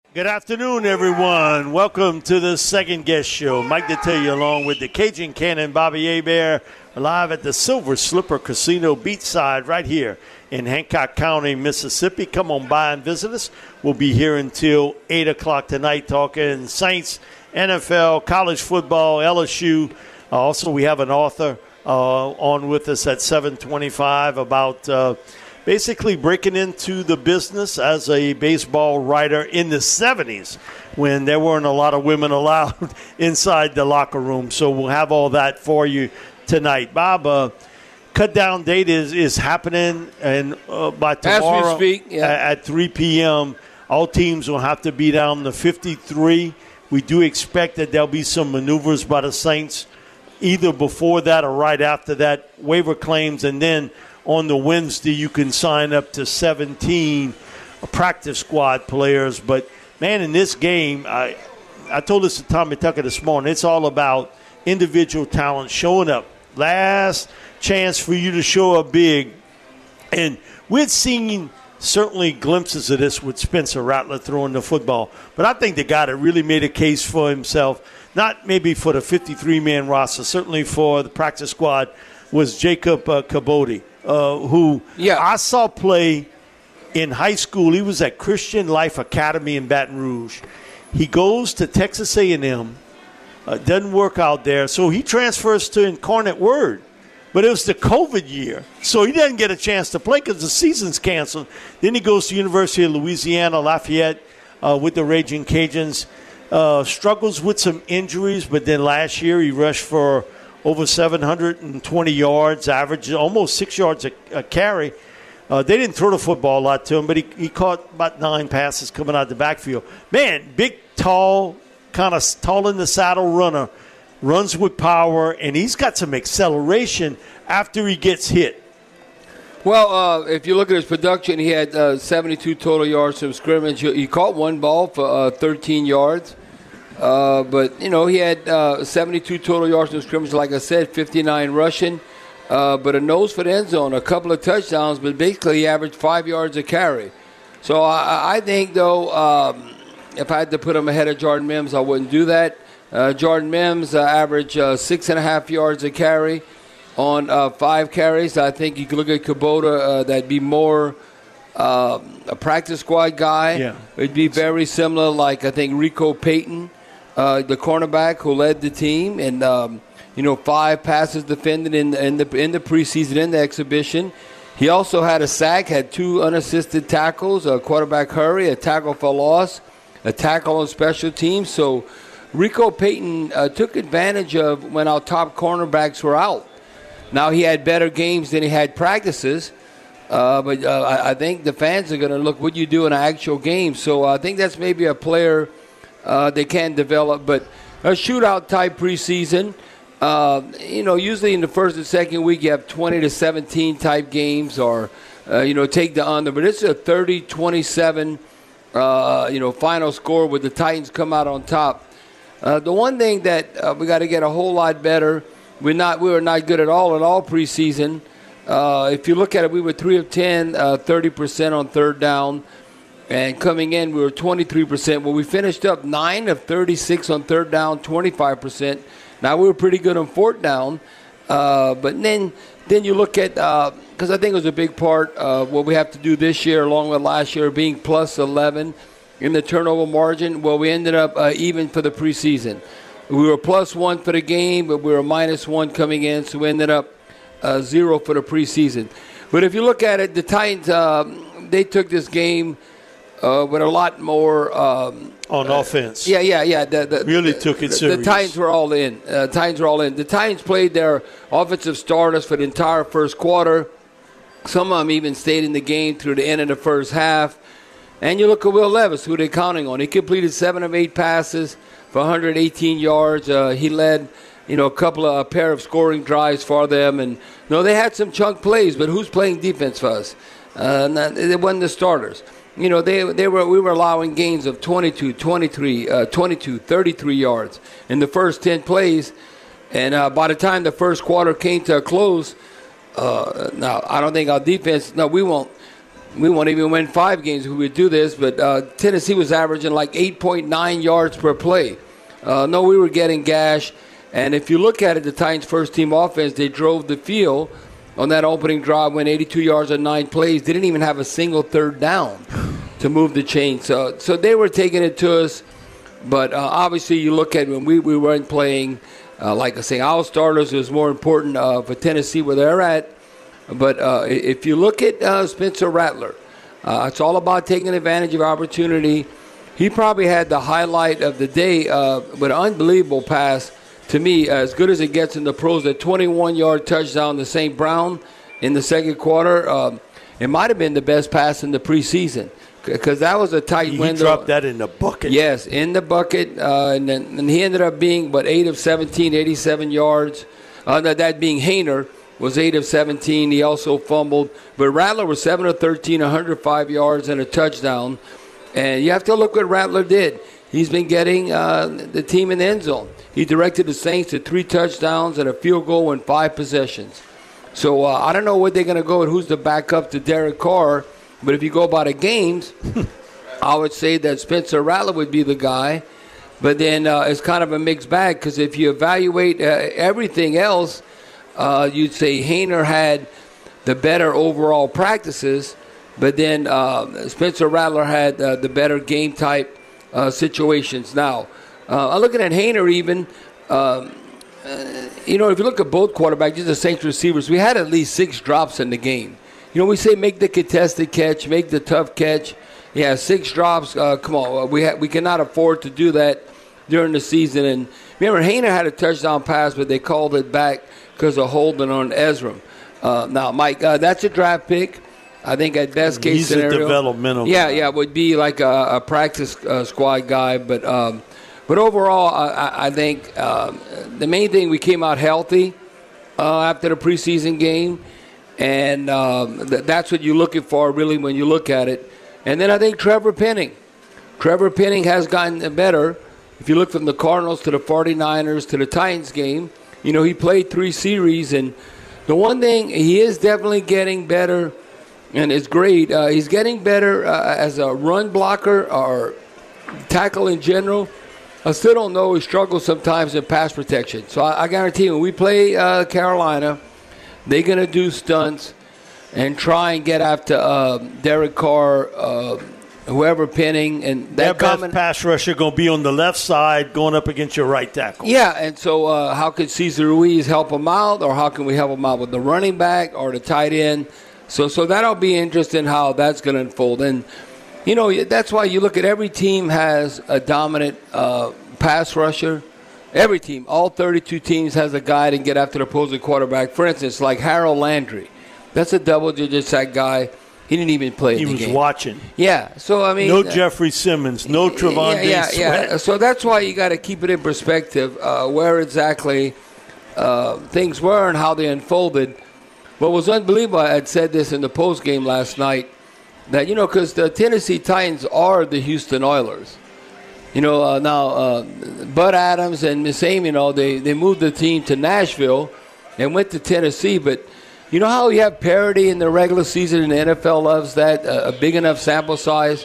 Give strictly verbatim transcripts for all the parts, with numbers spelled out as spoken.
Good afternoon, everyone. Welcome to the second guest show. Mike Detillier along with the Cajun Cannon, Bobby Hebert, live at the Silver Slipper Casino beachside right here in Hancock County, Mississippi. Come on by and visit us. We'll be here until eight o'clock tonight talking Saints, N F L, college football, L S U. Uh, also, we have an author uh, on with us at seven twenty-five about uh, basically breaking into the business as a baseball writer in the seventies when there weren't a lot of women allowed inside the locker room. So we'll have all that for you tonight. Bob, uh, cut down date is, is happening, and uh, by tomorrow As we speak, yeah. at three p.m., all teams will have to be down to fifty-three. We do expect that there'll be some maneuvers by the Saints either before that or right after that, waiver claims, and then on the Wednesday, you can sign up to seventeen practice squad players. But, man, in this game, I I told this to Tommy Tucker this morning, it's all about individual talent showing up. Last chance for you to show up big. And we're seeing certainly glimpses of this with Spencer Rattler throwing the football. But I think the guy that really made a case for himself, not maybe for the fifty-three man roster, certainly for the practice squad, was Jacob uh, Kibodi. Uh, who yeah. I saw play in high school. He was at Christian Life Academy in Baton Rouge. He goes to Texas A and M, uh, doesn't work out there, so he transfers to Incarnate Word. But it was the COVID year, so he doesn't get a chance to play because the season's canceled. Then he goes to University of Louisiana, Lafayette, uh, with the Raging Cajuns. Uh, struggles with some injuries, but then last year he rushed for over seven hundred twenty yards, average almost six yards a, a carry. Uh, they didn't throw the football a lot to him, but he, he caught about nine passes coming out of the backfield. Man, big, tall, kind of tall in the saddle runner, runs with power, and he's got some acceleration after he gets hit. Well, uh, if you look at his production, he had uh, seventy-two total yards from scrimmage. He caught one ball for uh, thirteen yards. Uh, but, you know, he had uh, seventy-two total yards from scrimmage, like I said, fifty-nine rushing. Uh, but a nose for the end zone, a couple of touchdowns, but basically he averaged five yards a carry. So I, I think, though, um, if I had to put him ahead of Jordan Mims, I wouldn't do that. Uh, Jordan Mims uh, averaged uh, six and a half yards a carry on uh, five carries. I think you could look at Kubota, uh, that'd be more uh, a practice squad guy. Yeah. It'd be very similar, like I think Rico Payton. Uh, the cornerback who led the team, and um, you know, five passes defended in, in the in the preseason, in the exhibition. He also had a sack, had two unassisted tackles, a quarterback hurry, a tackle for loss, a tackle on special teams. So Rico Payton uh, took advantage of when our top cornerbacks were out. Now he had better games than he had practices, uh, but uh, I, I think the fans are going to look what you do in an actual game. So I think that's maybe a player Uh, they can develop, but a shootout type preseason. Uh, you know, usually in the first and second week you have twenty to seventeen type games, or uh, you know, take the under. But it's a thirty twenty-seven, uh, you know, final score with the Titans come out on top. Uh, the one thing that uh, we got to get a whole lot better. We're not. We were not good at all at all preseason. Uh, if you look at it, we were three of ten, uh, thirty percent on third down. And coming in, we were twenty-three percent. Well, we finished up nine of thirty-six on third down, twenty-five percent. Now, we were pretty good on fourth down. Uh, but then then you look at, because uh, I think it was a big part of what we have to do this year, along with last year, being plus eleven in the turnover margin. Well, we ended up uh, even for the preseason. We were plus one for the game, but we were minus one coming in, so we ended up uh, zero for the preseason. But if you look at it, the Titans, uh, they took this game Uh, with a lot more um, on uh, offense. Yeah, yeah, yeah. The, the, really the, took it the, serious. The Titans were all in. Uh, Titans were all in. The Titans played their offensive starters for the entire first quarter. Some of them even stayed in the game through the end of the first half. And you look at Will Levis, who they're counting on. He completed seven of eight passes for one hundred eighteen yards. Uh, he led, you know, a couple of a pair of scoring drives for them. And no, they had some chunk plays, but who's playing defense for us? Uh, they wasn't the starters. You know, they they were we were allowing gains of twenty-two, twenty-three, uh, twenty-two, thirty-three yards in the first ten plays. And uh, by the time the first quarter came to a close, uh, now I don't think our defense, no, we won't. we won't even win five games if we would do this, but uh, Tennessee was averaging like eight point nine yards per play. Uh, no, we were getting gashed. And if you look at it, the Titans' first-team offense, they drove the field on that opening drive, went eighty-two yards on nine plays. They didn't even have a single third down to move the chain. So, so they were taking it to us. But uh, obviously, you look at when we, we weren't playing, uh, like I say, our starters, it was more important uh, for Tennessee where they're at. But uh, if you look at uh, Spencer Rattler, uh, it's all about taking advantage of opportunity. He probably had the highlight of the day uh, with an unbelievable pass. To me, as good as it gets in the pros, a twenty-one-yard touchdown to Saint Brown in the second quarter. Um, it might have been the best pass in the preseason because that was a tight he window. He dropped that in the bucket. Yes, in the bucket. Uh, and, then, and he ended up being, but eight of seventeen, eighty-seven yards. Uh, that being Haener was eight of seventeen. He also fumbled. But Rattler was seven of thirteen, one hundred five yards and a touchdown. And you have to look what Rattler did. He's been getting uh, the team in the end zone. He directed the Saints to three touchdowns and a field goal in five possessions. So uh, I don't know where they're going to go and who's the backup to Derek Carr. But if you go by the games, I would say that Spencer Rattler would be the guy. But then uh, it's kind of a mixed bag because if you evaluate uh, everything else, uh, you'd say Haener had the better overall practices. But then uh, Spencer Rattler had uh, the better game type uh, situations. Now, uh, I'm looking at Haener even. Um, uh, you know, if you look at both quarterbacks, just the Saints receivers, we had at least six drops in the game. You know, we say make the contested catch, make the tough catch. Yeah, six drops. Uh, come on, we ha- we cannot afford to do that during the season. And remember, Haener had a touchdown pass, but they called it back because of holding on Ezra. Uh, now, Mike, uh, that's a draft pick. I think at best case He's scenario, a developmental. Yeah, yeah, would be like a, a practice uh, squad guy. But um, but overall, I, I think um, the main thing, we came out healthy uh, after the preseason game, and um, th- that's what you're looking for really when you look at it. And then I think Trevor Penning. Trevor Penning has gotten better. If you look from the Cardinals to the forty-niners to the Titans game, you know, he played three series. And the one thing, he is definitely getting better, and it's great. Uh, he's getting better uh, as a run blocker or tackle in general. I still don't know. He struggles sometimes in pass protection. So I, I guarantee you, when we play uh, Carolina, they're going to do stunts and try and get after uh, Derek Carr, uh, whoever Penning, and Their that best common pass rusher going to be on the left side going up against your right tackle. Yeah, and so uh, how could Cesar Ruiz help him out, or how can we help him out with the running back or the tight end? So, so that'll be interesting how that's going to unfold. And you know, that's why you look at every team has a dominant uh, pass rusher. Every team, all thirty-two teams, has a guy to get after the opposing quarterback. For instance, like Harold Landry. That's a double-digit sack guy. He didn't even play He in the was game. watching. Yeah, so I mean, no uh, Jeffrey Simmons, no Trevon yeah, yeah, Sweat. yeah. So that's why you got to keep it in perspective uh, where exactly uh, things were and how they unfolded. What was unbelievable, I had said this in the post game last night, that you know, because the Tennessee Titans are the Houston Oilers. You know, uh, now uh, Bud Adams and Miss Amy, you know, they they moved the team to Nashville and went to Tennessee, but. You know how you have parity in the regular season and the N F L loves that, uh, a big enough sample size?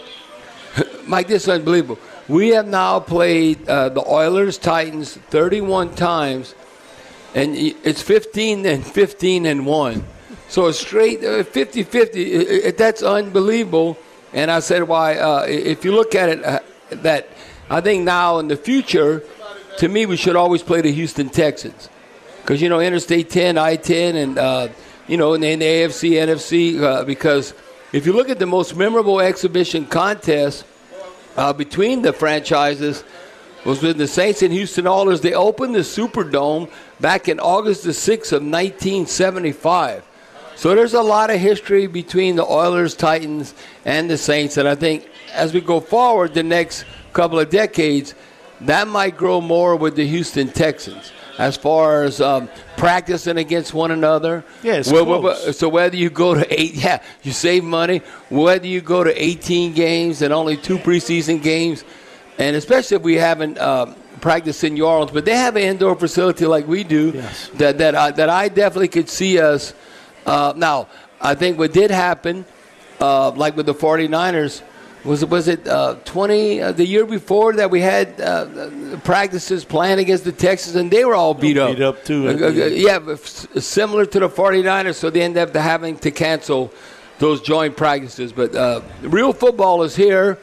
Mike, this is unbelievable. We have now played uh, the Oilers, Titans thirty-one times, and it's fifteen and fifteen and one. So it's straight uh, fifty-fifty. That's unbelievable. And I said, why, uh, if you look at it, uh, that I think now in the future, to me, we should always play the Houston Texans. Because, you know, Interstate ten, I ten, and, uh, you know, in the A F C, N F C, uh, because if you look at the most memorable exhibition contest uh, between the franchises was with the Saints and Houston Oilers. They opened the Superdome back in August the sixth of nineteen seventy-five. So there's a lot of history between the Oilers, Titans, and the Saints. And I think as we go forward the next couple of decades, that might grow more with the Houston Texans. As far as um, practicing against one another. Yeah, it's well, close. well, so whether you go to eight, yeah, you save money. Whether you go to eighteen games and only two preseason games, and especially if we haven't uh, practiced in New Orleans, but they have an indoor facility like we do. Yes. That that I, that I definitely could see us. Uh, now, I think what did happen uh, like with the 49ers, was it was it uh, twenty uh, the year before that we had uh, practices playing against the Texans, and they were all beat up. Beat up too. Uh, uh, yeah, similar to the 49ers, so they ended up having to cancel those joint practices. But uh, real football is here,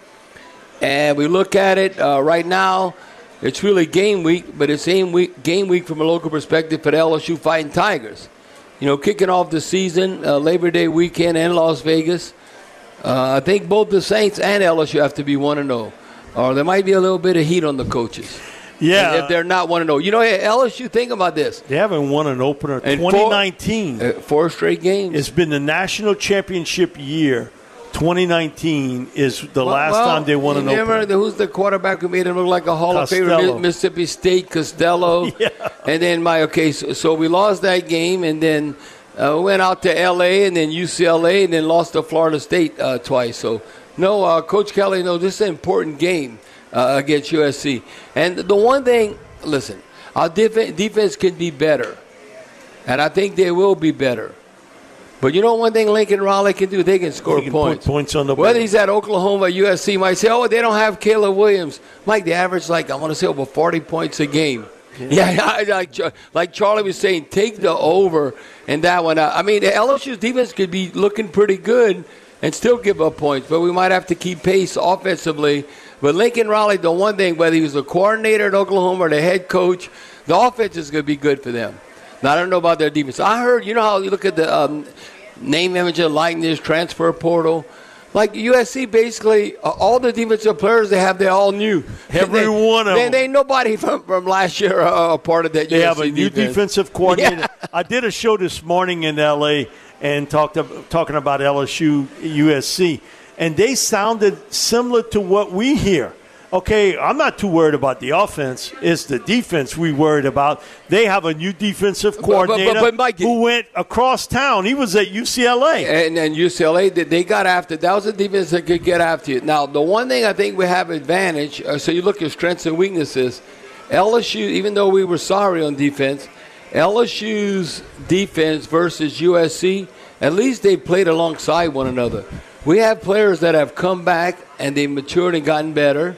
and we look at it uh, right now. It's really game week, but it's game week, game week from a local perspective for the L S U Fighting Tigers. You know, kicking off the season, uh, Labor Day weekend in Las Vegas. Uh, I think both the Saints and L S U have to be one and oh, or there might be a little bit of heat on the coaches. Yeah. If they're not one and oh. You know, L S U, think about this. They haven't won an opener. In twenty nineteen. Four, uh, four straight games. It's been the national championship year. twenty nineteen is the well, last well, time they won an opener. Remember the, who's the quarterback who made him look like a Hall Costello. of Famer? Mississippi State, Costello. Yeah. And then, my okay, so, so we lost that game, and then uh, went out to L A and then U C L A, and then lost to Florida State uh, twice. So, no, uh, Coach Kelly, no, this is an important game uh, against U S C. And the one thing, listen, our def- defense can be better, and I think they will be better. But you know one thing Lincoln Riley can do? They can score They can points. Put points on the board. Whether he's at Oklahoma, U S C, might say, oh, they don't have Caleb Williams. Mike, they average, like, I want to say over forty points a game. Yeah, yeah like, like Charlie was saying, take the over and that one out. I mean, the L S U's defense could be looking pretty good and still give up points, but we might have to keep pace offensively. But Lincoln Riley, the one thing, whether he was a coordinator at Oklahoma or the head coach, the offense is going to be good for them. Now, I don't know about their defense. I heard, you know how you look at the um, name, image, and likeness, transfer portal? Like U S C, basically, uh, all the defensive players they have, they're all new. Every they, one of they, them. They ain't nobody from, from last year uh, a part of that They U S C have a new defense. defensive coordinator. Yeah. I did a show this morning in L A and talked of, talking about L S U, U S C, and they sounded similar to what we hear. Okay, I'm not too worried about the offense. It's the defense we worried about. They have a new defensive coordinator but, but, but Mike, who went across town. He was at U C L A. And, and U C L A, they got after. That was a defense that could get after you. Now, the one thing I think we have advantage, uh, so you look at strengths and weaknesses, L S U, even though we were sorry on defense, L S U's defense versus U S C, at least they played alongside one another. We have players that have come back and they matured and gotten better.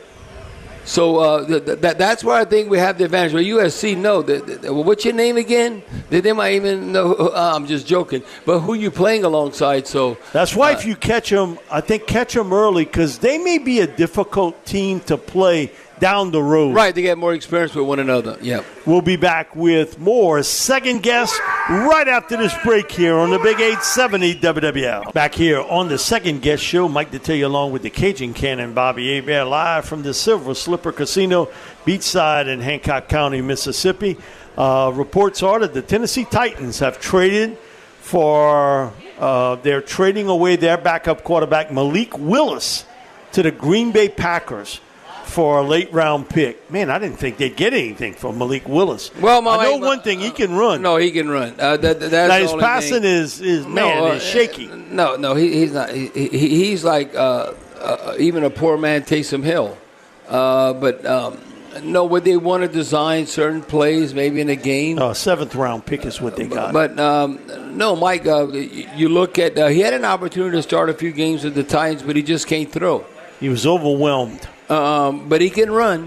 So uh, th- th- that's where I think we have the advantage. Well, U S C, no. The, the, what's your name again? They, they might even know. Uh, I'm just joking. But who you playing alongside? So that's why uh, if you catch them, I think catch them early because they may be a difficult team to play down the road. Right, they get more experience with one another. Yeah. We'll be back with more Second Guess right after this break here on the Big eight seventy W W L. Back here on the Second Guess show, Mike Detillier along with the Cajun Cannon, Bobby Hebert, live from the Silver Slipper Casino, beachside in Hancock County, Mississippi. Uh, reports are that the Tennessee Titans have traded for, uh, they're trading away their backup quarterback, Malik Willis, to the Green Bay Packers for a late-round pick. Man, I didn't think they'd get anything from Malik Willis. Well, my, I know my, one thing, he can run. No, he can run. Uh, that, that's now, the his only passing thing. is, is man, no, uh, is shaky. No, no, he, he's not. He, he, he's like uh, uh, even a poor man Taysom Hill. Uh, but, um, no, would they want to design certain plays maybe in a game? Uh, seventh-round pick is what they got. But, um, no, Mike, uh, you look at uh, – he had an opportunity to start a few games with the Titans, but he just can't throw. He was overwhelmed. Um, but he can run.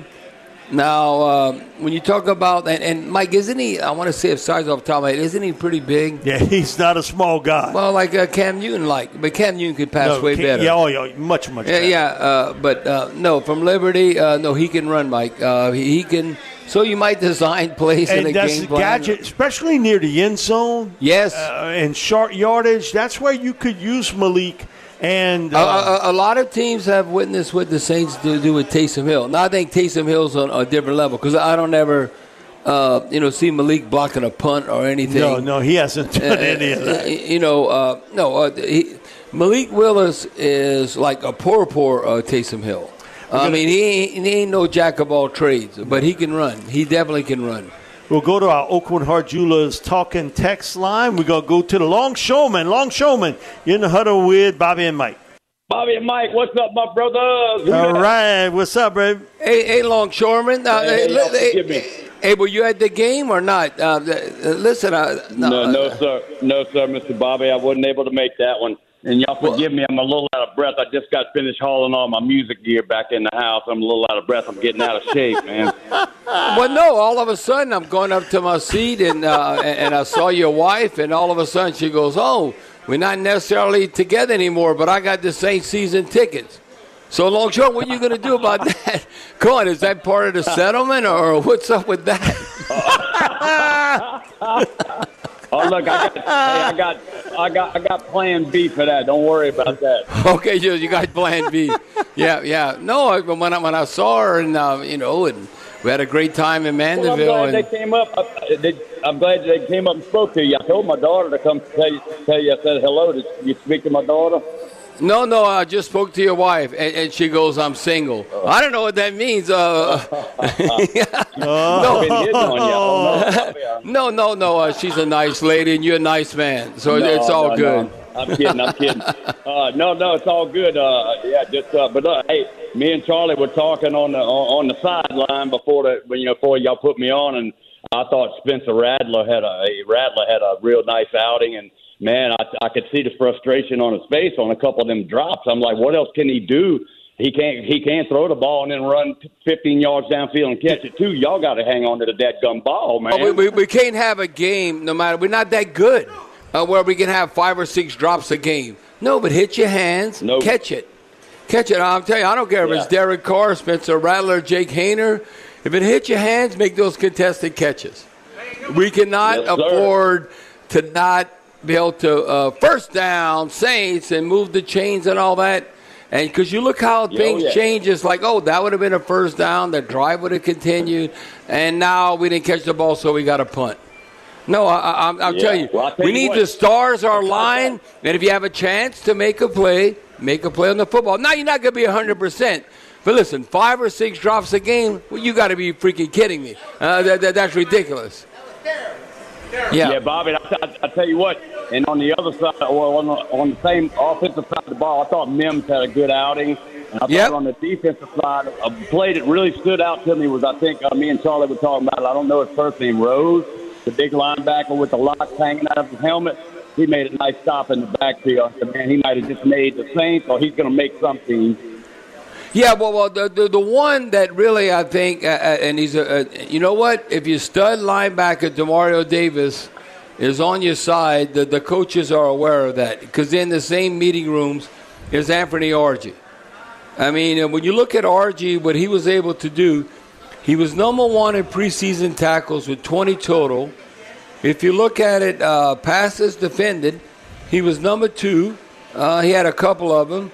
Now, uh, when you talk about and, and Mike, isn't he? I want to say, if size off the top of my head, isn't he pretty big? Yeah, he's not a small guy. Well, like uh, Cam Newton, like, but Cam Newton could pass no, way Cam, better. Yeah, oh, yeah, much, much. Yeah, better. yeah. Uh, but uh, no, from Liberty, uh, no, he can run, Mike. Uh, he, he can. So you might design plays and in a that's game the plan. gadget, especially near the end zone. Yes, uh, and short yardage. That's where you could use Malik. And uh, a, a, a lot of teams have witnessed what the Saints do, do with Taysom Hill. Now I think Taysom Hill's on a different level because I don't ever, uh, you know, see Malik blocking a punt or anything. No, no, he hasn't done uh, any of that. You know, uh, no, uh, he, Malik Willis is like a poor, poor uh, Taysom Hill. Uh, I mean, he ain't, he ain't no jack of all trades, but he can run. He definitely can run. We'll go to our Oakwood Heart Jewelers talking text line. We're going to go to the Longshoreman. Longshoreman, you're in the huddle with Bobby and Mike. Bobby and Mike, what's up, my brothers? All right. What's up, babe? Hey, hey Longshoreman. Uh, hey, hey, hey, hey, me. hey, were you at the game or not? Uh, listen, uh, no, no, no, sir. No, sir, Mister Bobby. I wasn't able to make that one. And y'all forgive me, I'm a little out of breath. I just got finished hauling all my music gear back in the house. I'm a little out of breath. I'm getting out of shape, man. Well, no, all of a sudden I'm going up to my seat, and uh, and I saw your wife, and all of a sudden she goes, oh, we're not necessarily together anymore, but I got the Saints season tickets. So, long short, what are you going to do about that? Come on, is that part of the settlement, or what's up with that? Oh, look, I got, hey, I got, I got, I got Plan B for that. Don't worry about that. Okay, you, you got Plan B. Yeah, yeah. No, I- when I, when I saw her, and uh, you know, and we had a great time in Well, I'm Mandeville. glad they and, came up. I, they, I'm glad they came up and spoke to you. I told my daughter to come tell you. Tell you I said hello. Did you speak to my daughter? no, no, I just spoke to your wife, and, and she goes, "I'm single." I don't know what that means. Uh, I've been hitting on you. I don't know. no, no, no. Uh, she's a nice lady, and you're a nice man, so No, it's all no, good. no. I'm kidding. I'm kidding. Uh, no, no, it's all good. Uh, yeah, just uh, but uh, hey, me and Charlie were talking on the on, on the sideline before the when, you know before y'all put me on, and I thought Spencer Rattler had a Rattler had a real nice outing, and man, I, I could see the frustration on his face on a couple of them drops. I'm like, what else can he do? He can't he can't throw the ball and then run fifteen yards downfield and catch it too. Y'all got to hang on to the dadgum ball, man. Oh, we, we, we can't have a game, no matter, we're not that good, uh, where we can have five or six drops a game. No, but hit your hands, Nope. catch it. Catch it. I'm telling you, I don't care if it's Yeah. Derek Carr, Spencer Rattler, Jake Hayner. If it hits your hands, make those contested catches. We cannot Yes, sir. afford to not be able to uh, first down Saints and move the chains and all that. And because you look how Yo, things yeah. change, it's like, oh, that would have been a first down. The drive would have continued. And now we didn't catch the ball, so we got a punt. No, I, I, I'm, I'll Yeah. tell you, Well, I'll tell we you need what. the stars our line. And if you have a chance to make a play, make a play on the football. Now, you're not going to be one hundred percent. But listen, five or six drops a game, well, you got to be freaking kidding me. Uh, that, that, that's ridiculous. Yeah. Yeah, Bobby, I, I, I tell you what, and on the other side, well, on the, on the same offensive side of the ball, I thought Mims had a good outing. And I Yep. thought on the defensive side, a play that really stood out to me was, I think, uh, me and Charlie were talking about it. I don't know his first name, Rose, the big linebacker with the locks hanging out of his helmet. He made a nice stop in the backfield. I said, man, he might have just made the Saints, or he's going to make something. Yeah, well, well, the the, the one that really I think, uh, uh, and he's a, uh, you know what? If your stud linebacker Demario Davis is on your side, the, the coaches are aware of that because in the same meeting rooms is Anthony Orji. I mean, uh, when you look at Orji, what he was able to do, he was number one in preseason tackles with twenty total. If you look at it, uh, passes defended, he was number two. Uh, he had a couple of them.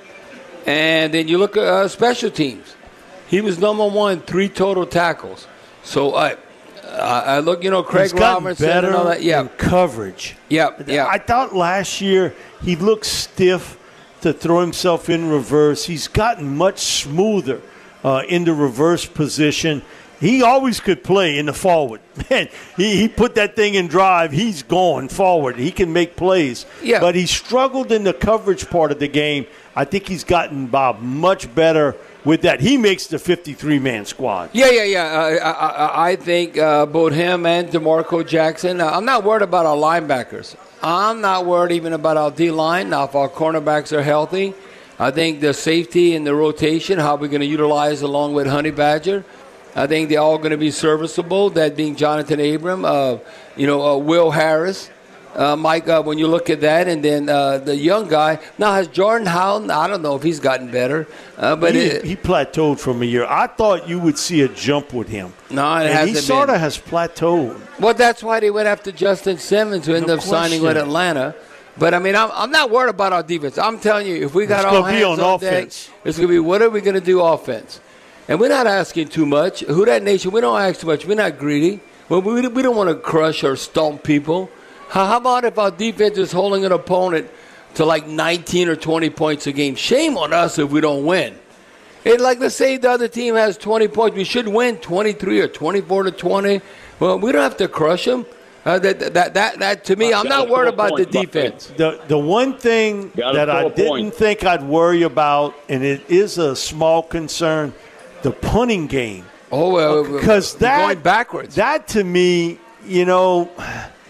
And then you look at uh, special teams. He was number one, three total tackles. So I, I, I look, you know, Craig He's gotten Robinson better and all that. Yeah, in coverage. yeah, yeah. I thought last year he looked stiff to throw himself in reverse. He's gotten much smoother uh, in the reverse position. He always could play in the forward. Man, he, he put that thing in drive. He's going forward. He can make plays. Yeah. But he struggled in the coverage part of the game. I think he's gotten, Bob, much better with that. He makes the fifty-three man squad. Yeah, yeah, yeah. Uh, I, I, I think uh, both him and DeMarco Jackson. Uh, I'm not worried about our linebackers. I'm not worried even about our D-line. Now, if our cornerbacks are healthy, I think the safety and the rotation, how we're going to utilize along with Honey Badger, I think they're all going to be serviceable, that being Jonathan Abram, uh, you know, uh, Will Harris. Uh, Mike, uh, when you look at that, and then uh, the young guy. Now, has Jordan Howland, I don't know if he's gotten better. Uh, but he, it, he plateaued from a year. I thought you would see a jump with him. No, it and hasn't he been. sort of has plateaued. Well, that's why they went after Justin Simmons, who ended No up signing with question. Atlanta. But, I mean, I'm, I'm not worried about our defense. I'm telling you, if we got It's all gonna be hands on on, offense. deck, it's going to be what are we going to do offense? And we're not asking too much. Who that nation, we don't ask too much. We're not greedy. Well, we, we don't want to crush or stomp people. How, how about if our defense is holding an opponent to like nineteen or twenty points a game? Shame on us if we don't win. It, like, let's say the other team has twenty points. We should win twenty-three or twenty-four to twenty. Well, we don't have to crush them. Uh, that, that, that, that, to me, I'm not worried about the defense. The the one thing Got that a I full didn't point. think I'd worry about, and it is a small concern, the punting game. Oh, well, Because we're that going backwards. That to me, you know,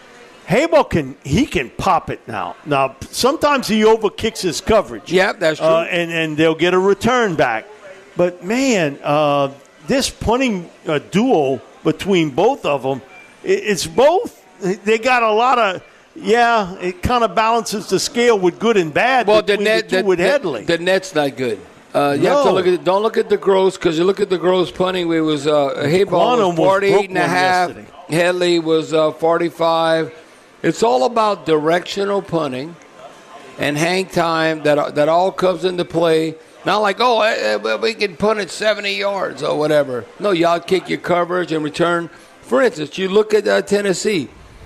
Habo can he can pop it now. Now sometimes he overkicks his coverage. Yeah, that's true. Uh, and and they'll get a return back. But man, uh, this punting uh, duo between both of them, it, it's both. They got a lot of. Yeah, it kind of balances the scale with good and bad. Well, the between net the two the, with the, Headley. the net's not good. Uh, you No. have to look at don't look at the gross because you look at the gross punting. It was uh, Hayball Quantum was was forty-eight and a broke one half. yesterday. Headley was uh, forty-five. It's all about directional punting and hang time that that all comes into play. Not like oh eh, eh, we can punt it seventy yards or whatever. No, y'all kick your coverage and return. For instance, you look at uh, Tennessee.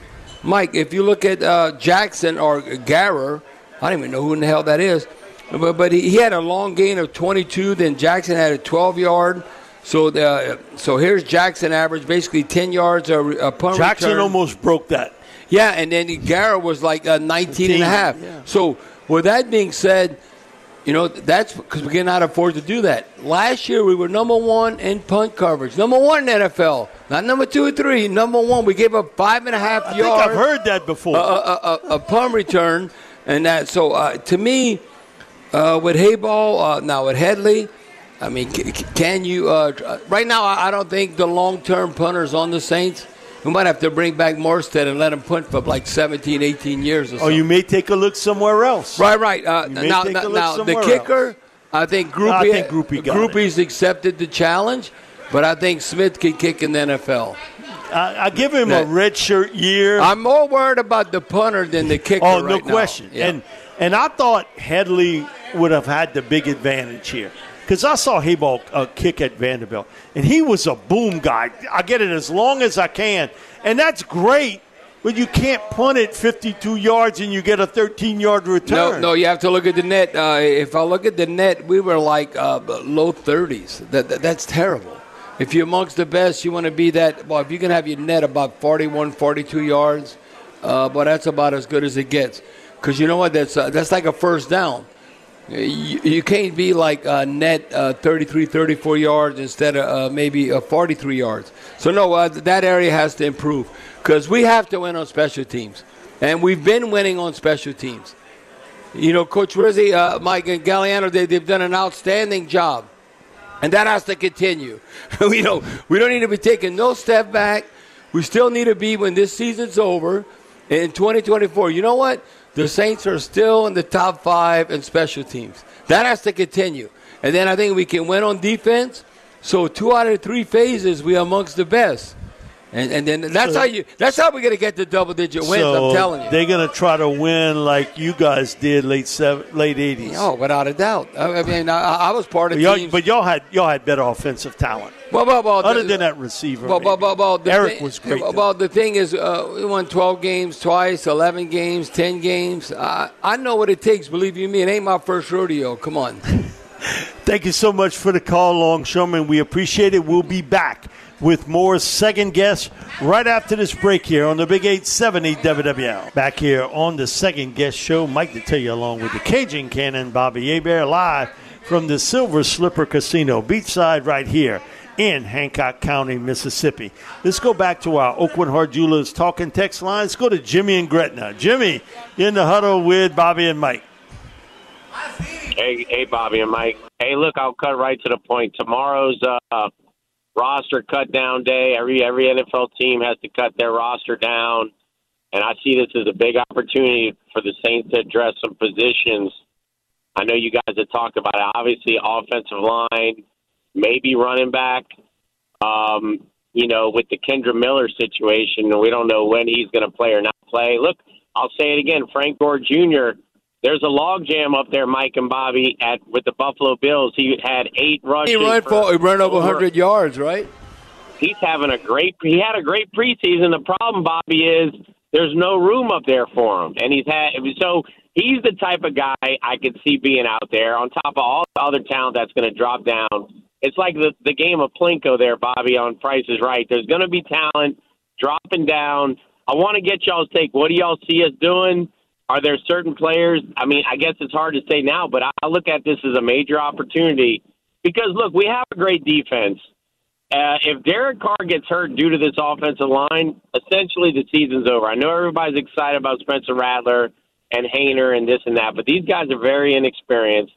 Mike, if you look at uh, Jackson or Garrer, I don't even know who in the hell that is, but, but he, he had a long gain of twenty-two, then Jackson had a twelve-yard. So the, so here's Jackson average, basically ten yards a, a punt Jackson return. almost broke that. Yeah, and then Garrer was like uh, nineteen and a half. Yeah. So with that being said, you know, that's because we cannot afford to do that. Last year, we were number one in punt coverage. Number one in the N F L. Not number two or three. Number one. We gave up five and a half I yards. think I've heard that before. A, a, a, a punt return. And that. So, uh, to me, uh, with Hayball, uh, now with Headley, I mean, c- c- can you uh, – right now, I I don't think the long-term punters on the Saints – we might have to bring back Morstead and let him punt for like seventeen, eighteen years or so. Or you may take a look somewhere else. Right, right. Uh, You may now, take now, a look now the somewhere kicker, else. I think Groupie, I think Groupie got it. Groupie's accepted the challenge, but I think Smith can kick in the N F L. I, I give him That- a red shirt year. I'm more worried about the punter than the kicker. Oh, no right now. question. Yeah. And and I thought Headley would have had the big advantage here because I saw Hayball uh, kick at Vanderbilt, and he was a boom guy. I get it as long as I can, and that's great. But you can't punt it fifty-two yards and you get a thirteen-yard no, return. no, you have to look at the net. Uh, if I look at the net, we were like uh, low thirties. That, that that's terrible. If you're amongst the best, you want to be that. Well, if you can have your net about forty-one, forty-two yards, uh, but that's about as good as it gets. Because you know what? That's uh, that's like a first down. You, you can't be like uh, net uh, thirty-three, thirty-four yards instead of uh, maybe uh, forty-three yards. So, no, uh, that area has to improve because we have to win on special teams. And we've been winning on special teams. You know, Coach Rizzi, uh, Mike, and Galliano, they, they've done an outstanding job. And that has to continue. you know, we don't need to be taking no step back. We still need to be, when this season's over, in twenty twenty-four. You know what? The Saints are still in the top five in special teams. That has to continue. And then I think we can win on defense. So two out of three phases, we are amongst the best. And and then that's So- how you that's how we're gonna get the double digit wins, so I'm telling you. they're going to try to win like you guys did late seven, late eighties. Oh, without a doubt. I, I mean, I, I was part of But y'all, teams. but y'all had y'all had better offensive talent. well, well, well, Other the- than that receiver, Well, well, maybe. well, well, the Eric thing, was great. Well, though. well, the thing is, uh, we won twelve games twice, eleven games, ten games. I, I know what it takes. Believe you me, it ain't my first rodeo. Come on. Thank you so much for the call, Longshoreman. We appreciate it. We'll be back with more Second Guess right after this break here on the Big eight seventy W W L. Back here on the Second Guess show, Mike to tell you along with the Cajun Cannon, Bobby Hebert, live from the Silver Slipper Casino, beachside right here in Hancock County, Mississippi. Let's go back to our Oakwood Hart Jewelers talking text line. Let's go to Jimmy and Gretna. Jimmy, you're in the huddle with Bobby and Mike. Hey, hey, Bobby and Mike. Hey, look, I'll cut right to the point. Tomorrow's uh, roster cut down day. Every every N F L team has to cut their roster down, and I see this as a big opportunity for the Saints to address some positions. I know you guys have talked about it. Obviously, offensive line, maybe running back. Um, you know, with the Kendra Miller situation, we don't know when he's going to play or not play. Look, I'll say it again. Frank Gore Junior, there's a logjam up there, Mike and Bobby, at with the Buffalo Bills. He had eight rushes. He ran, for, he ran over one hundred yards, right? He's having a great – he had a great preseason. The problem, Bobby, is there's no room up there for him. And he's had – so he's the type of guy I could see being out there on top of all the other talent that's going to drop down. It's like the, the game of Plinko there, Bobby, on Price is Right. There's going to be talent dropping down. I want to get y'all's take. What do y'all see us doing? Are there certain players? I mean, I guess it's hard to say now, but I look at this as a major opportunity because, look, we have a great defense. Uh, if Derek Carr gets hurt due to this offensive line, essentially the season's over. I know everybody's excited about Spencer Rattler and Haener and this and that, but these guys are very inexperienced,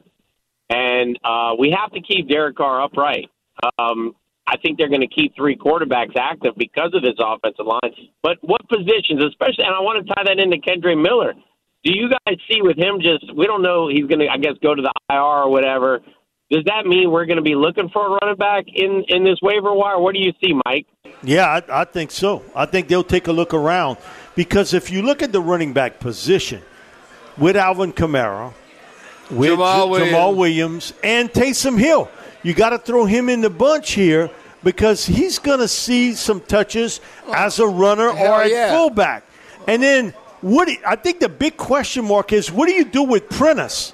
and uh, we have to keep Derek Carr upright. Um, I think they're going to keep three quarterbacks active because of this offensive line. But what positions, especially, and I want to tie that into Kendre Miller, do you guys see with him just, we don't know, he's going to, I guess, go to the I R or whatever. Does that mean we're going to be looking for a running back in, in this waiver wire? What do you see, Mike? Yeah, I, I think so. I think they'll take a look around because if you look at the running back position with Alvin Kamara, with Jamal J- Williams. Jamal Williams, and Taysom Hill, you got to throw him in the bunch here because he's going to see some touches as a runner Hell or at yeah. fullback. And then what? Do, I think the big question mark is what do you do with Prentice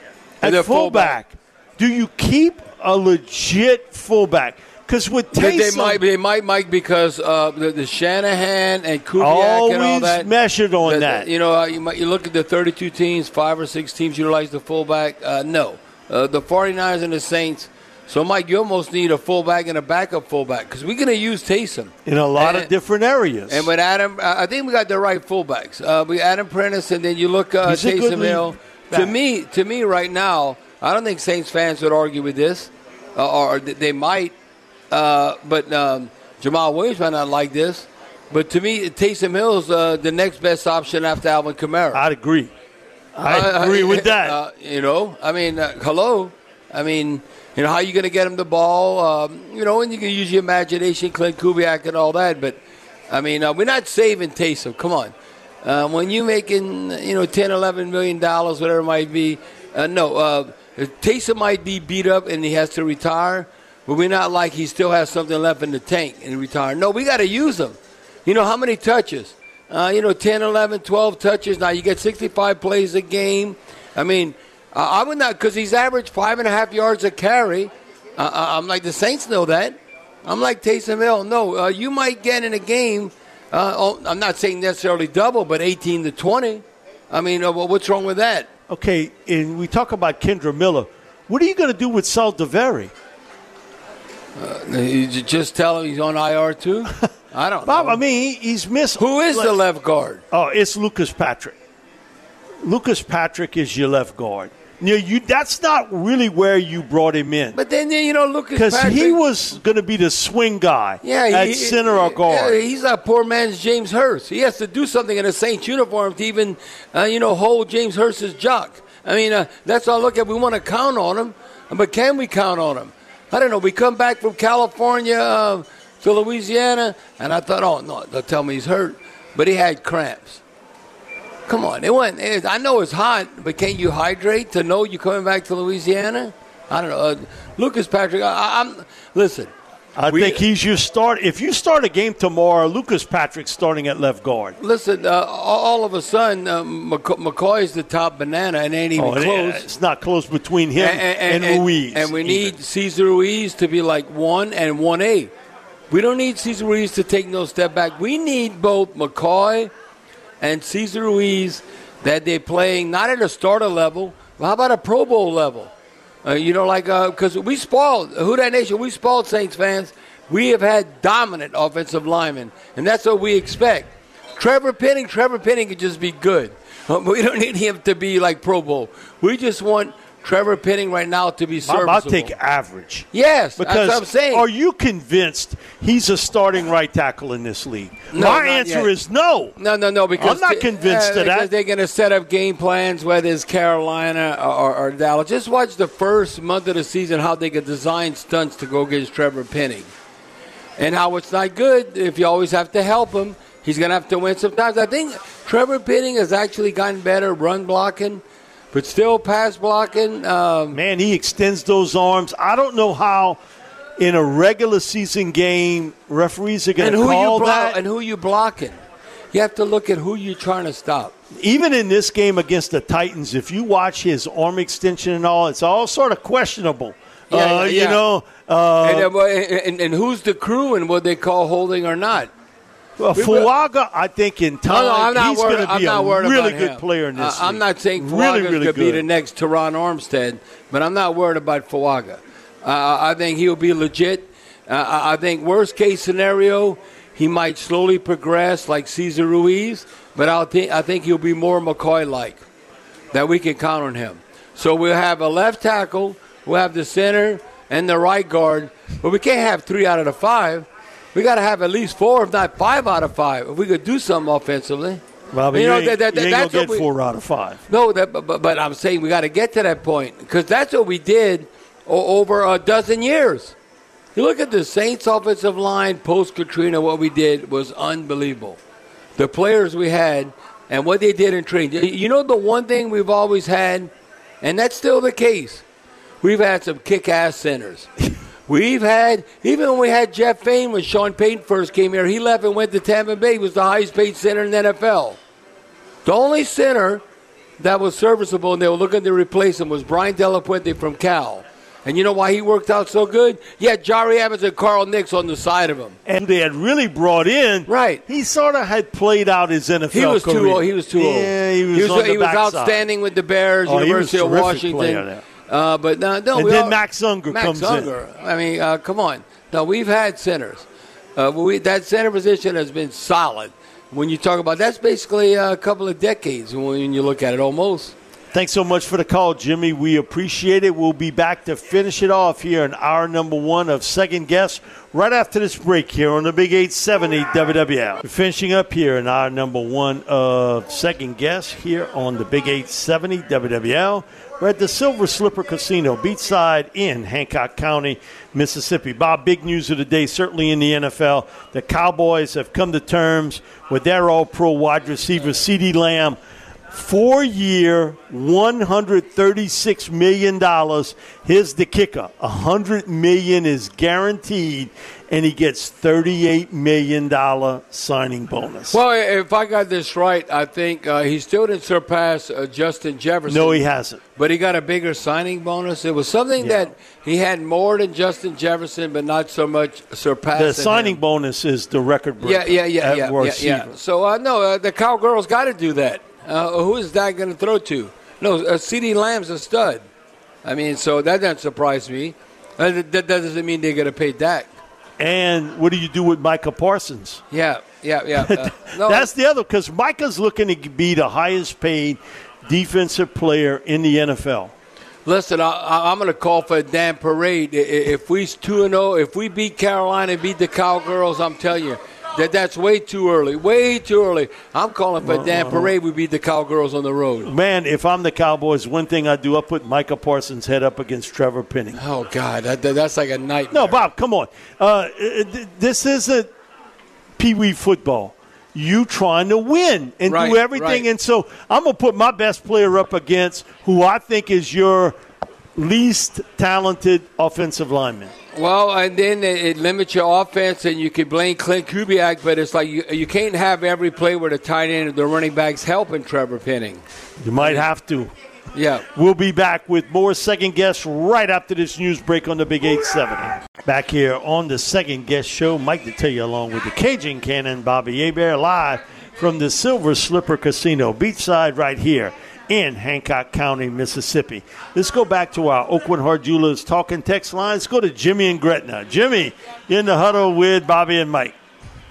at The fullback? fullback. Do you keep a legit fullback? Because with They, Taysom, they might, they might, Mike, because uh, the, the Shanahan and Kubiak always and all that. measured on the, that. The, you know, uh, you, might, you look at the thirty-two teams, five or six teams utilize the fullback. Uh, no, uh, the 49ers and the Saints. So, Mike, you almost need a fullback and a backup fullback because we're going to use Taysom in a lot and, of different areas. And with Adam, I think we got the right fullbacks. Uh, we Adam Prentice, and then you look uh, He's a good Taysom Hill. lead To back. me, to me, right now, I don't think Saints fans would argue with this, uh, or they might. Uh, but um, Jamal Williams might not like this. But to me, Taysom Hill's uh, the next best option after Alvin Kamara. I'd agree. I Uh, agree with that. Uh, you know, I mean, uh, hello. I mean, you know, how you going to get him the ball? Um, you know, and you can use your imagination, Clint Kubiak and all that. But, I mean, uh, we're not saving Taysom. Come on. Uh, when you're making, you know, ten, eleven million dollars, whatever it might be, uh, no, uh, Taysom might be beat up and he has to retire, but we're not like he still has something left in the tank and retire. No, we got to use him. You know, how many touches? Uh, you know, ten, eleven, twelve touches. Now you get sixty-five plays a game. I mean, uh, I would not, because he's averaged five and a half yards a carry. Uh, I'm like, the Saints know that. I'm like Taysom Hill. No, uh, you might get in a game, uh, oh, I'm not saying necessarily double, but eighteen to twenty. I mean, uh, well, what's wrong with that? Okay, and we talk about Kendre Miller. What are you going to do with Sal Deveri? Uh, you just tell him he's on I R too? I don't Bob, know. I mean, he, he's missed. Who is like, the left guard? Oh, it's Lucas Patrick. Lucas Patrick is your left guard. You know, you, that's not really where you brought him in. But then, you know, Lucas Because Patrick. he was going to be the swing guy yeah, at he, center or guard. Yeah, he's a poor man's James Hurst. He has to do something in a Saints uniform to even, uh, you know, hold James Hurst's jock. I mean, uh, that's all I look at. We want to count on him, but can we count on him? I don't know. We come back from California uh, to Louisiana, and I thought, oh, no, they'll tell me he's hurt. But he had cramps. Come on. It wasn't, it, I know it's hot, but can't you hydrate to know you're coming back to Louisiana? I don't know. Uh, Lucas Patrick, I, I'm listen. I we, think he's your start. If you start a game tomorrow, Lucas Patrick's starting at left guard. Listen, uh, all of a sudden, uh, McC- McCoy is the top banana, and ain't even Oh, close. It's not close between him and, and Ruiz. And we even. need Cesar Ruiz to be like one and one A. We don't need Cesar Ruiz to take no step back. We need both McCoy and Cesar Ruiz that they're playing not at a starter level. Well, how about a Pro Bowl level? Uh, you know, like, because uh, we spoiled, Who Dat Nation, we spoiled Saints fans. We have had dominant offensive linemen, and that's what we expect. Trevor Penning, Trevor Penning could just be good. Uh, we don't need him to be like Pro Bowl. We just want Trevor Penning right now to be serviceable. I'll take average. Yes, because that's what I'm saying. Are you convinced he's a starting right tackle in this league? No, My not answer yet. is no. No, no, no. Because I'm not they- convinced uh, of that. Because they're going to set up game plans, whether it's Carolina or, or, or Dallas. Just watch the first month of the season how they could design stunts to go against Trevor Penning, and how it's not good if you always have to help him. He's going to have to win sometimes. I think Trevor Penning has actually gotten better run blocking, but still pass blocking. Um, Man, he extends those arms. I don't know how in a regular season game referees are going and to who call you blo- that. and who you blocking. You have to look at who you're trying to stop. Even in this game against the Titans, if you watch his arm extension and all, it's all sort of questionable. Yeah, uh, yeah, You yeah. know, uh, and, uh, and, and who's the crew and what they call holding or not? well, Fuaga, I think in time, No, no, I'm not he's worried, going to I'm be not a worried really about good him. player in this Uh, I'm league. not saying really, Fuaga really could be good. the next Teron Armstead, but I'm not worried about Fuaga. Uh, I think he'll be legit. Uh, I think worst case scenario, he might slowly progress like Cesar Ruiz, but I'll th- I think he'll be more McCoy-like, that we can count on him. So we'll have a left tackle, we'll have the center, and the right guard, but we can't have three out of the five. We got to have at least four, if not five out of five, if we could do something offensively. Well, but you, you know, ain't, that, that, you ain't that's gonna get we, four out of five. No, that, but, but I'm saying we got to get to that point because that's what we did o- over a dozen years. You look at the Saints offensive line post-Katrina, what we did was unbelievable. The players we had and what they did in training. You know the one thing we've always had, and that's still the case, we've had some kick-ass centers. We've had, even when we had Jeff Fain when Sean Payton first came here, he left and went to Tampa Bay. He was the highest paid center in the N F L. The only center that was serviceable and they were looking to replace him was Brian Della Puente from Cal. And you know why he worked out so good? Yeah, Jari Evans and Carl Nicks on the side of him. And they had really brought in. Right. He sort of had played out his N F L he was career. Too old. He was too old. Yeah, he was He was, on the he was backside. outstanding with the Bears, oh, University of Washington. Uh, but no, no, and we then all, Max Unger Max comes Unger. in. I mean, uh, come on. No, we've had centers. Uh, we, that center position has been solid. When you talk about that's basically a couple of decades when you look at it, almost. Thanks so much for the call, Jimmy. We appreciate it. We'll be back to finish it off here in hour number one of Second Guess right after this break here on the Big eight seventy W W L. We're finishing up here in hour number one of Second Guess here on the Big eight seventy W W L. We're at the Silver Slipper Casino, beachside in Hancock County, Mississippi. Bob, big news of the day, certainly in the N F L. The Cowboys have come to terms with their all-pro wide receiver, CeeDee Lamb. Four-year, one hundred thirty-six million dollars. Here's the kicker. one hundred million dollars is guaranteed, and he gets thirty-eight million dollars signing bonus. Well, if I got this right, I think uh, he still didn't surpass uh, Justin Jefferson. No, he hasn't. But he got a bigger signing bonus. It was something yeah. that he had more than Justin Jefferson, but not so much surpassing The signing him. bonus is the record breaker. Yeah, yeah, yeah, at yeah, yeah, yeah. So, uh, no, uh, the Cowgirls got to do that. Uh, who is that going to throw to? No, uh, CeeDee Lamb's a stud. I mean, so that doesn't surprise me. Uh, that, that doesn't mean they're going to pay Dak. And what do you do with Micah Parsons? Yeah, yeah, yeah. Uh, no. That's the other, because Micah's looking to be the highest paid defensive player in the N F L. Listen, I, I'm going to call for a damn parade. If we two and oh, if we beat Carolina and beat the Cowgirls, I'm telling you, that that's way too early, way too early. I'm calling for a damn parade. We beat the Cowgirls on the road. Man, if I'm the Cowboys, one thing I do, I put Micah Parsons' head up against Trevor Penning. Oh, God, that, that's like a nightmare. No, Bob, come on. Uh, this isn't Pee-wee football. You trying to win and right, do everything. Right. And so I'm going to put my best player up against who I think is your least talented offensive lineman. Well, and then it limits your offense, and you can blame Clint Kubiak, but it's like you, you can't have every play where the tight end or the running back's helping Trevor Penning. You might have to. Yeah. We'll be back with more Second Guess right after this news break on the Big eight seventy. Back here on the Second Guess show, Mike Detillier along with the Cajun Cannon, Bobby Hebert, live from the Silver Slipper Casino, beachside right here in Hancock County, Mississippi. Let's go back to our Oakwood Heart Jewelers talking text line. Let's go to Jimmy and Gretna. Jimmy, in the huddle with Bobby and Mike.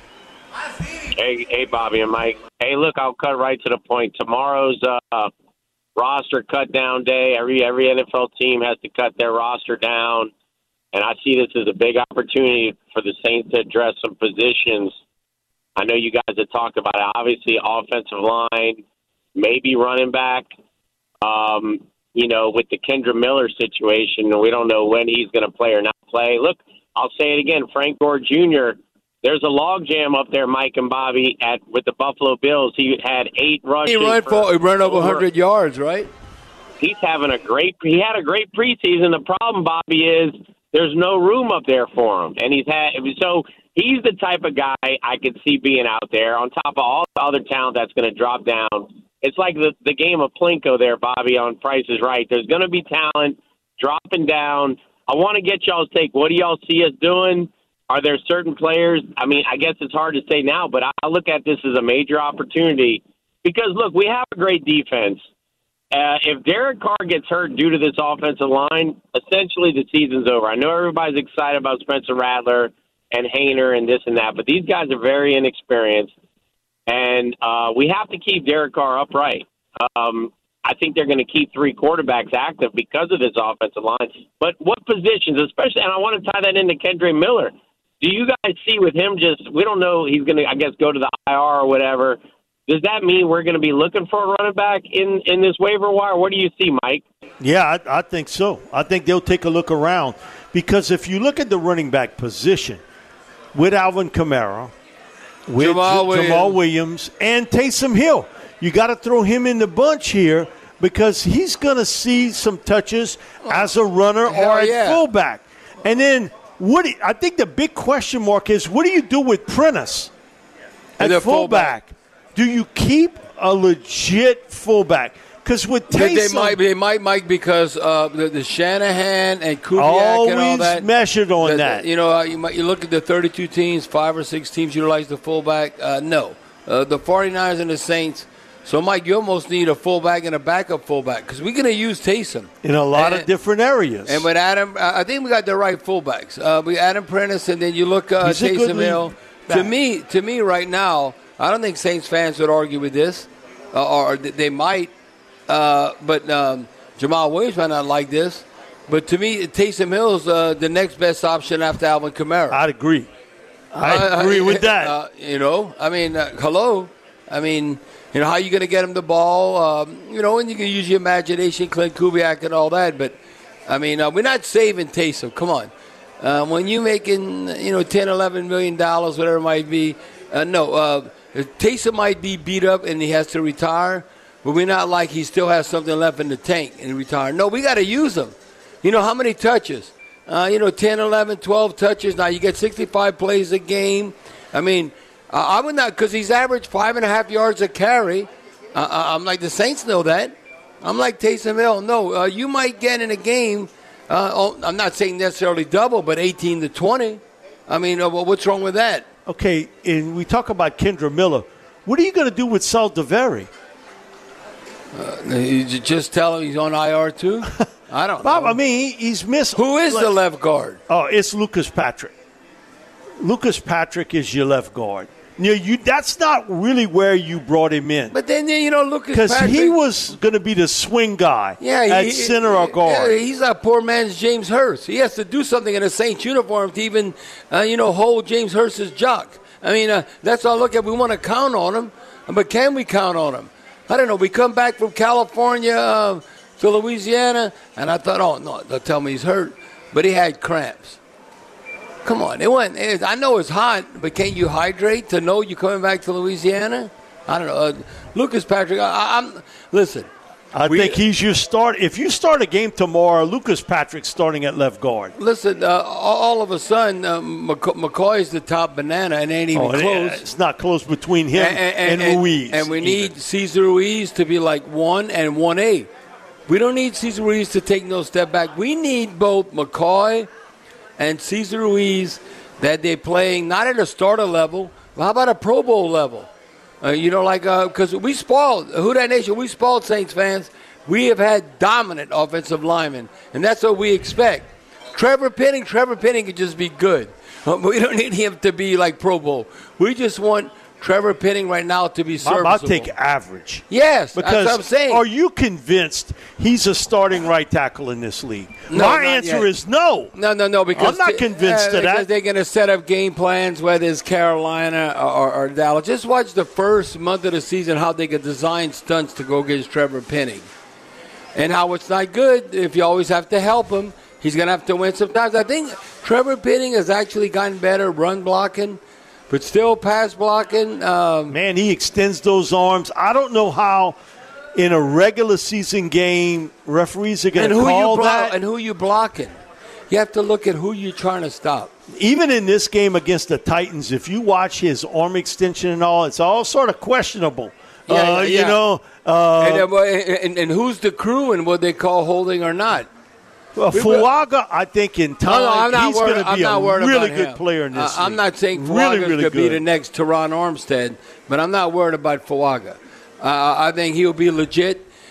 Hey, hey, Bobby and Mike. Hey, look, I'll cut right to the point. Tomorrow's uh, roster cut down day. Every every N F L team has to cut their roster down, and I see this as a big opportunity for the Saints to address some positions. I know you guys have talked about it. Obviously, offensive line, maybe running back. Um, you know, with the Kendra Miller situation, we don't know when he's going to play or not play. Look, I'll say it again, Frank Gore Junior, there's a logjam up there, Mike and Bobby, at with the Buffalo Bills. He had eight rushes. He ran, for, for, he ran over one hundred yards, right? He's having a great – he had a great preseason. The problem, Bobby, is there's no room up there for him. And he's had – so he's the type of guy I could see being out there on top of all the other talent that's going to drop down. It's like the, the game of Plinko there, Bobby, on Price is Right. There's going to be talent dropping down. I want to get y'all's take. What do y'all see us doing? Are there certain players? I mean, I guess it's hard to say now, but I look at this as a major opportunity because, look, we have a great defense. Uh, if Derek Carr gets hurt due to this offensive line, essentially the season's over. I know everybody's excited about Spencer Rattler and Haener and this and that, but these guys are very inexperienced, and uh, we have to keep Derek Carr upright. Um, I think they're going to keep three quarterbacks active because of this offensive line. But what positions, especially, and I want to tie that into Kendre Miller, do you guys see with him just, we don't know, he's going to, I guess, go to the I R or whatever. Does that mean we're going to be looking for a running back in, in this waiver wire? What do you see, Mike? Yeah, I, I think so. I think they'll take a look around because if you look at the running back position with Alvin Kamara, with Jamal J- Williams. Jamal Williams, and Taysom Hill, you got to throw him in the bunch here because he's going to see some touches as a runner Hell or at yeah. fullback. And then what do you, I think the big question mark is what do you do with Prentice at The fullback? fullback. Do you keep a legit fullback? Because with They, Taysom, they might, they might, Mike, because uh, the, the Shanahan and Kubiak always and all that. measured on the- that. You know, uh, you, might, you look at the thirty-two teams, five or six teams utilize the fullback. Uh, no. Uh, the 49ers and the Saints. So, Mike, you almost need a fullback and a backup fullback because we're going to use Taysom. in a lot and, of different areas. And with Adam, I think we got the right fullbacks. Uh, we Adam Prentice, and then you look uh, He's a good Taysom Hill. lead To back. me, to me, right now, I don't think Saints fans would argue with this, uh, or they might. Uh, but um, Jamal Williams might not like this. But to me, Taysom Hill's uh, the next best option after Alvin Kamara. I'd agree. I Uh, agree uh, with that. Uh, you know, I mean, uh, hello. I mean, you know, how you going to get him the ball? Um, you know, and you can use your imagination, Clint Kubiak and all that. But, I mean, uh, we're not saving Taysom. Come on. Uh, when you're making, you know, ten, eleven million dollars, whatever it might be, uh, no, uh, Taysom might be beat up and he has to retire, but we're not like he still has something left in the tank and retire. No, we got to use him. You know, how many touches? Uh, you know, ten, eleven, twelve touches. Now, you get sixty-five plays a game. I mean, uh, I would not, because he's averaged five and a half yards a carry. Uh, I'm like, the Saints know that. I'm like Taysom Hill. No, uh, you might get in a game, uh, oh, I'm not saying necessarily double, but eighteen to twenty. I mean, uh, well, what's wrong with that? Okay, and we talk about Kendre Miller. What are you going to do with Sal Deveri? Uh, you j- just tell him he's on I R too? I don't Bob, know. I mean, he, he's missed. Who is like- the left guard? Oh, it's Lucas Patrick. Lucas Patrick is your left guard. You know, you, that's not really where you brought him in. But then, you know, Lucas Because Patrick. he was going to be the swing guy Yeah, at he- center or guard. Yeah, he's a poor man's James Hurst. He has to do something in a Saints uniform to even, uh, you know, hold James Hurst's jock. I mean, uh, that's all I look at. We want to count on him, but can we count on him? I don't know. We come back from California uh, to Louisiana, and I thought, oh, no, they'll tell me he's hurt. But he had cramps. Come on. It wasn't, it, I know it's hot, but can't you hydrate to know you're coming back to Louisiana? I don't know. Uh, Lucas Patrick, I, I'm listen. I we- think he's your start. If you start a game tomorrow, Lucas Patrick's starting at left guard. Listen, uh, all of a sudden, uh, McC- McCoy's the top banana, and ain't even Oh, and close. it's not close between him and, Ruiz. And we even. need Cesar Ruiz to be like one and one A. We don't need Cesar Ruiz to take no step back. We need both McCoy and Cesar Ruiz that they're playing not at a starter level. Well, how about a Pro Bowl level? Uh, you know, like, because we spoiled, Who Dat Nation, we spoiled Saints fans. We have had dominant offensive linemen, and that's what we expect. Trevor Penning, Trevor Penning could just be good. Uh, We don't need him to be like Pro Bowl. We just want Trevor Penning right now to be Bob, serviceable. I'll take average. Yes, Because that's what I'm saying. are you convinced he's a starting right tackle in this league? No, My not answer yet. is no. No, no, no. Because I'm not t- convinced uh, of that. because they're going to set up game plans, whether it's Carolina or, or, or Dallas. Just watch the first month of the season how they can design stunts to go against Trevor Penning, and how it's not good if you always have to help him. He's going to have to win sometimes. I think Trevor Penning has actually gotten better run blocking, but still pass blocking. Um, Man, he extends those arms. I don't know how in a regular season game referees are going and to who call you blo- that. and who you blocking. You have to look at who you're trying to stop. Even in this game against the Titans, if you watch his arm extension and all, it's all sort of questionable. Yeah, uh, yeah, You yeah. know, uh, and, uh, and, and who's the crew and what they call holding or not? well, we- Fuaga, I think in time, No, no, I'm not he's worried. going to I'm be not a worried really about good him. player in this Uh, I'm league. not saying really, Fuaga's really going to be good. the next Teron Armstead, but I'm not worried about Fuaga. Uh, I think he'll be legit.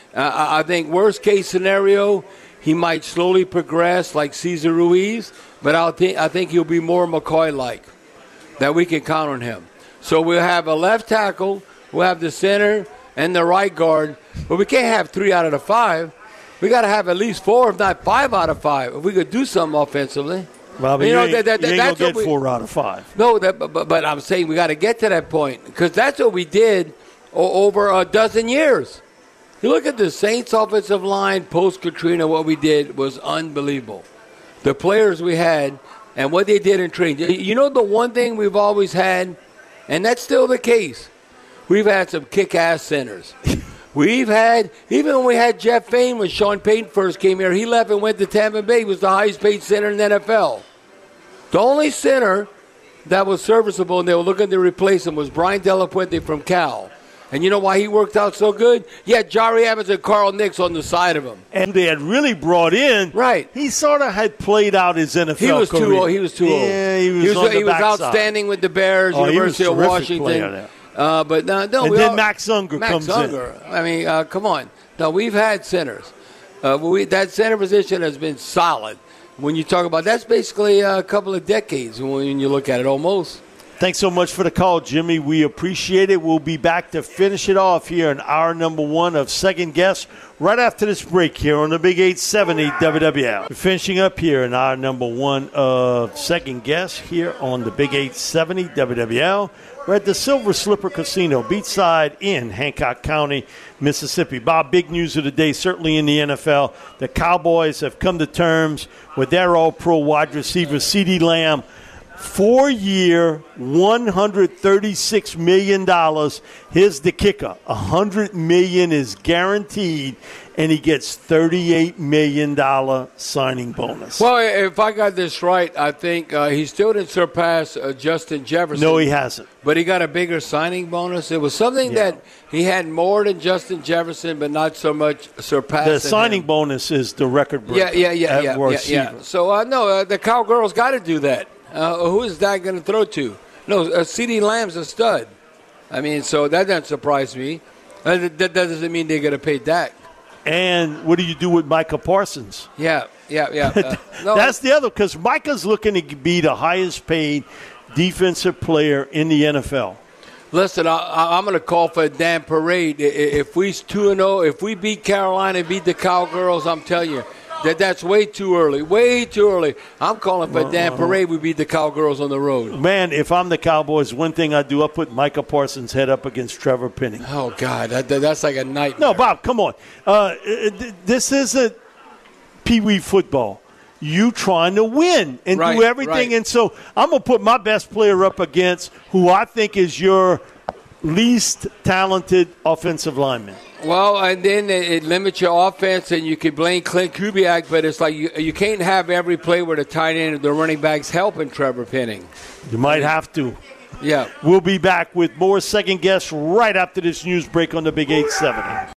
Uh, I I think worst case scenario, he might slowly progress like Cesar Ruiz, but I'll think I think he'll be more McCoy-like, that we can count on him. So we'll have a left tackle, we'll have the center and the right guard, but we can't have three out of the five. We got to have at least four, if not five out of five, if we could do something offensively. Bobby, you, you know, ain't, that, that, you ain't that's gonna get we, four out of five. No, that, but, but I'm saying we got to get to that point because that's what we did o- over a dozen years. You look at the Saints offensive line post-Katrina, what we did was unbelievable. The players we had and what they did in training. You know the one thing we've always had, and that's still the case, we've had some kick-ass centers. We've had, even when we had Jeff Fain, when Sean Payton first came here, he left and went to Tampa Bay. He was the highest paid center in the N F L. The only center that was serviceable and they were looking to replace him was Brian Della Puente from Cal. And you know why he worked out so good? He had Jari Evans and Carl Nicks on the side of him. And they had really brought in. Right. He sort of had played out his N F L He was career. too old. He was too old. Yeah, he was, he was, on the he was backside. outstanding with the Bears, oh, University he was of a Washington. player there. Uh, but no, no, and we then all, Max Unger Max comes Unger. in. I mean, uh, come on. No, we've had centers. Uh, we, that center position has been solid. When you talk about that's basically a couple of decades when you look at it, almost. Thanks so much for the call, Jimmy. We appreciate it. We'll be back to finish it off here in hour number one of Second Guess right after this break here on the Big eight seventy W W L. We're finishing up here in hour number one of Second Guess here on the Big eight seventy W W L. We're at the Silver Slipper Casino, beachside in Hancock County, Mississippi. Bob, big news of the day, certainly in the N F L. The Cowboys have come to terms with their all-pro wide receiver, CeeDee Lamb. Four-year, one hundred thirty-six million dollars. Here's the kicker. one hundred million dollars is guaranteed, and he gets thirty-eight million dollars signing bonus. Well, if I got this right, I think uh, he still didn't surpass uh, Justin Jefferson. No, he hasn't. But he got a bigger signing bonus. It was something Yeah. that he had more than Justin Jefferson, but not so much surpassing The signing him. bonus is the record breaker. Yeah, yeah, yeah, at yeah, yeah, receiver. yeah. So, uh, no, uh, the Cowgirls got to do that. Uh, who is that going to throw to? No, uh, CeeDee Lamb's a stud. I mean, so that doesn't surprise me. Uh, that, that doesn't mean they're going to pay Dak. And what do you do with Micah Parsons? Yeah, yeah, yeah. Uh, no, That's the other, because Micah's looking to be the highest paid defensive player in the N F L. Listen, I, I'm going to call for a damn parade. If we two and oh, if we beat Carolina and beat the Cowgirls, I'm telling you, that that's way too early, way too early. I'm calling for a damn parade. We beat the Cowgirls on the road. Man, if I'm the Cowboys, one thing I do, I put Micah Parsons' head up against Trevor Penning. Oh, God, that, that's like a nightmare. No, Bob, come on. Uh, this isn't Pee Wee football. You trying to win and Right, do everything. right. And so I'm going to put my best player up against who I think is your least talented offensive lineman. Well, and then it, it limits your offense, and you could blame Clint Kubiak, but it's like you, you can't have every play where the tight end or the running back's helping Trevor Penning. You might have to. Yeah. We'll be back with more Second Guess right after this news break on the Big eight seventy.